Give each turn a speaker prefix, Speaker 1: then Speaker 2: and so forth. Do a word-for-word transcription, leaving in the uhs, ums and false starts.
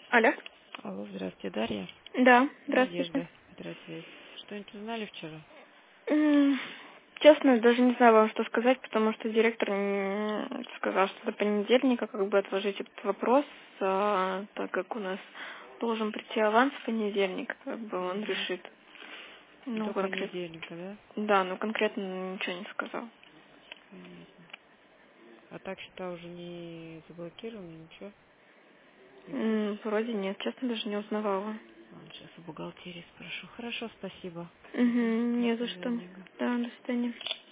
Speaker 1: Алло.
Speaker 2: Алло, здравствуйте, Дарья.
Speaker 1: Да, здравствуйте.
Speaker 2: Надежда, Петросвет. Что-нибудь узнали вчера?
Speaker 1: М, Честно, даже не знаю вам, что сказать, потому что директор м, сказал, что до понедельника как бы отложить этот вопрос, а, так как у нас должен прийти аванс в понедельник, как бы он
Speaker 2: Угу.
Speaker 1: решит. Ну,
Speaker 2: До
Speaker 1: конкретно.
Speaker 2: понедельника, да?
Speaker 1: Да, но конкретно ничего не сказал.
Speaker 2: Понятно. А так счета уже не заблокированы, ничего? Не в курсе?
Speaker 1: М, Вроде нет, честно, даже не узнавала.
Speaker 2: Ладно, сейчас у бухгалтерии спрошу. Хорошо, спасибо.
Speaker 1: Угу,
Speaker 2: Угу. До
Speaker 1: не за что.
Speaker 2: свидания.
Speaker 1: Да, до свидания.